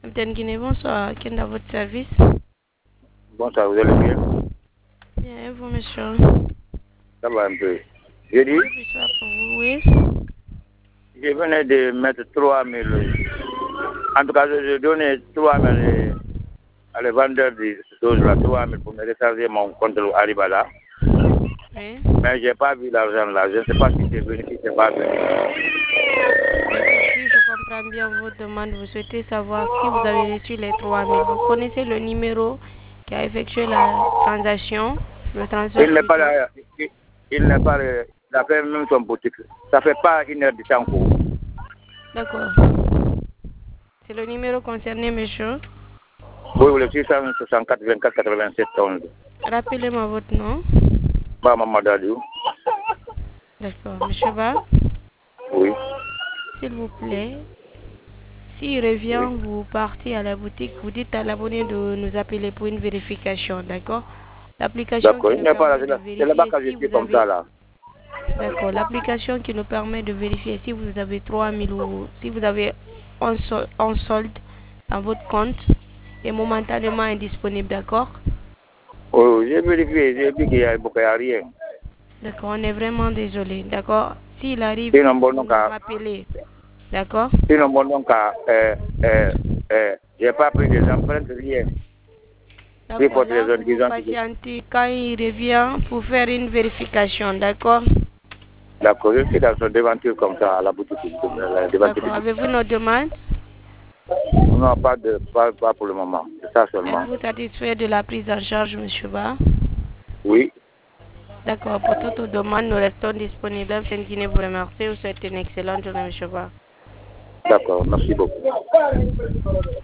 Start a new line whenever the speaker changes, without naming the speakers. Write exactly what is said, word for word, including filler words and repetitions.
Capitaine Guinée, bonsoir. Quel est dans votre service?
Bonsoir, vous allez bien?
Bien, et vous, monsieur?
Ça va un peu. Je dis,
Bonsoir pour vous, oui.
je venais de mettre trois mille. En tout cas, je donnais trois mille à les vendeurs de choses là, trois mille pour me recharger mon compte Alibaba.
Oui.
Mais je n'ai pas vu l'argent là. Je ne sais pas si c'est venu, si c'est pas venu.
Si je comprends bien votre demande, vous souhaitez savoir si vous avez reçu les trois mille. Vous connaissez le numéro qui a effectué la transaction, le transfert
Il n'est pas
plutôt.
là. Il, il n'est pas là. Il a fait même son boutique. Ça fait pas une heure de temps pour.
D'accord. C'est le numéro concerné, monsieur.
Oui, oui, le six cent soixante-quatre vingt-quatre quatre-vingt-sept onze.
Rappelez-moi votre nom.
Ba Mamadou.
D'accord. Monsieur Ba,
Oui.
s'il vous plaît, s'il revient,
Oui.
vous partez à la boutique, vous dites à l'abonné de nous appeler pour une vérification, d'accord? L'application
D'accord,
qui
il
nous
n'est pas
permet
là.
de
C'est là-bas
vérifier
que je
si
suis
vous
comme
avez...
ça là.
D'accord, l'application qui nous permet de vérifier si vous avez trois mille ou si vous avez un, sol, un solde dans votre compte est momentanément indisponible, d'accord?
Oui, j'ai vérifié, j'ai dit qu'il n'y a, a rien.
D'accord, on est vraiment désolé, d'accord? S'il arrive,
Sinon, bon,
vous
donc,
nous rappelez, d'accord?
sinon, bon, donc, euh, euh, euh, j'ai pas pris des empreintes, rien. Il faut
D'accord,
les
là,
gens
vous
qui
vous
ont dit.
patientez quand il revient pour faire une vérification, d'accord?
D'accord, je suis dans son devanture comme ça, à la boutique. La devanture.
D'accord, avez-vous nos demandes?
Non, pas, de, pas, pas pour le moment, c'est ça seulement.
Êtes-vous satisfait de la prise en charge, monsieur Ba?
Oui.
D'accord, pour toute demande, nous restons disponibles. Guinée vous remercie. Vous souhaitez une excellente journée, monsieur Ba.
D'accord, merci beaucoup.